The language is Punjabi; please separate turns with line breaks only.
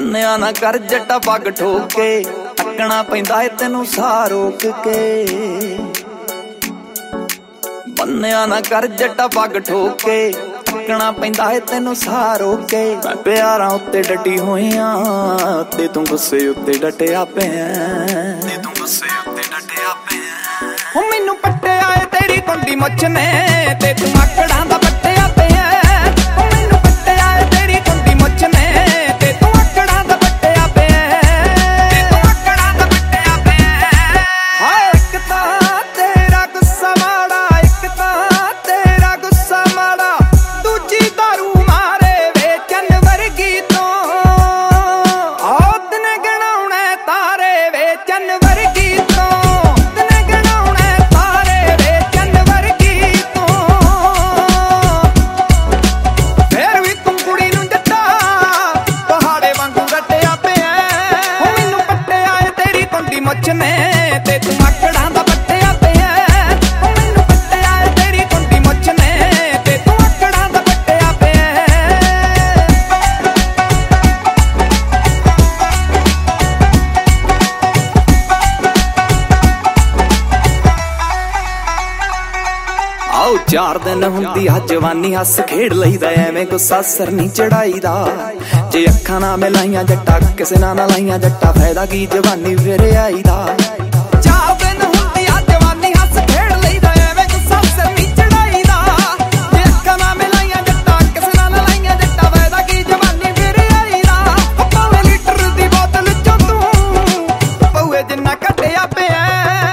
ਬੰਨਿਆ ਨਾ ਕਰ ਜੱਟਾ ਪੱਗ ਠੋਕ ਕੇ, ਟੱਕਣਾ ਪੈਂਦਾ ਏ ਤੈਨੂੰ ਸਾਹ ਰੋਕ ਕੇ। ਬੰਨਿਆ ਨਾ ਕਰ ਜੱਟਾ ਪੱਗ ਠੋਕ ਕੇ, ਟੱਕਣਾ ਪੈਂਦਾ ਏ ਤੈਨੂੰ ਸਾਹ ਰੋਕ ਕੇ। ਮੈਂ ਪਿਆਰਾਂ ਉੱਤੇ ਡਟੀ ਹੋਈਆਂ ਤੇ ਤੂੰ ਗੁੱਸੇ ਉੱਤੇ ਡਟਿਆ ਪਿਆ, ਤੇ ਤੂੰ ਗੁੱਸੇ ਉੱਤੇ ਡਟਿਆ ਪਿਆ। ਹੋ ਮੈਨੂੰ ਪੱਟਿਆ ਏ ਤੇਰੀ ਕੁੰਡੀ ਮੁੱਛ ਨੇ ਤੇ ਤੂੰ ਆਕੜਾਂ ਦਾ ਪੱਟਿਆ ਪਿਆ। ਹੋ ਮੈਨੂੰ ਪੱਟਿਆ ਏ ਤੇਰੀ ਕੁੰਡੀ ਮੁੱਛ ਨੇ ਤੇ ਤੂੰ ਆਕੜਾਂ ਦਾ ਪੱਟਿਆ ਪਿਆ, ਤੇ ਤੂੰ ਆਕੜਾਂ ਦਾ ਪੱਟਿਆ ਪਿਆ। ਹਾਏ ਇੱਕ ਤਾਂ ਤੇਰਾ ਗੁੱਸਾ ਮਾੜਾ, ਇੱਕ ਤਾਂ ਤੇਰਾ ਗੁੱਸਾ ਮਾੜਾ, ਦੂਜੀ ਦਾਰੂ ਮਾਰੇ ਵੇਚਣ ਵਰਗੀ ਤੋਂ। ਆਹ ਦਿਨ ਗਣਾਉਣੇ ਤਾਰੇ ਵੇਚਣ ਵਰਗੀ ਤੋਂ, ਦਿਨ ਗਣਾਉਣੇ ਤਾਰੇ ਵੇਚਣ ਵਰਗੀ ਤੋਂ। ਫੇਰ ਵੀ ਤੂੰ ਕੁੜੀ ਨੂੰ ਜੱਟਾ ਪਹਾੜੇ ਵਾਂਗੂ ਰੱਟਿਆ ਪਿਆ। ਹੋ ਮੈਨੂੰ ਪੱਟਿਆ ਏ ਤੇਰੀ ਕੁੰਡੀ ਮੁੱਛ ਨੇ ਤੇ ਤੂੰ ਆਕੜਾਂ ਦਾ ਪੱਟਿਆ ਪਿਆ। ਹੋ ਮੈਨੂੰ ਪੱਟਿਆ ਏ ਤੇਰੀ ਕੁੰਡੀ ਮੁੱਛ ਨੇ ਤੇ ਤੂੰ ਆਕੜਾਂ ਦਾ ਪੱਟਿਆ ਪਿਆ। ਆਓ 4 ਦਿਨ ਹੁੰਦੀ ਆ ਜਵਾਨੀ, ਹੱਸ ਖੇਡ ਲਈਦਾ ਐਵੇਂ ਗੁੱਸਾ ਸਿਰ ਨਹੀਂ ਚੜਾਈਦਾ। ਜੇ ਅੱਖਾਂ ਨਾ ਮਿਲਾਈਆਂ ਜੱਟਾ ਕਿਸੇ ਨਾਲ ਨਾ ਲਾਈਆਂ ਜੱਟਾ, ਫਾਇਦਾ ਕੀ ਜਵਾਨੀ ਫਿਰ ਆਈਦਾ। 4 ਦਿਨ ਹੁੰਦੀ ਆ ਜਵਾਨੀ, ਹੱਸ ਖੇਡ ਲਈਦਾ ਐਵੇਂ ਗੁੱਸਾ ਸਿਰ ਨਹੀਂ ਚੜਾਈਦਾ। ਜੇ ਅੱਖਾਂ ਨਾ ਮਿਲਾਈਆਂ ਜੱਟਾ ਕਿਸੇ ਨਾਲ ਨਾ ਲਾਈਆਂ ਜੱਟਾ, ਫਾਇਦਾ ਕੀ ਜਵਾਨੀ ਫਿਰ ਆਈਦਾ। ਭਾਵੇਂ ਲੀਟਰ ਦੀ ਬੋਤਲ ਚੋਂ ਤੂੰ ਪਊਏ ਜਿੰਨਾ ਕੱਢਿਆ ਪਿਆ।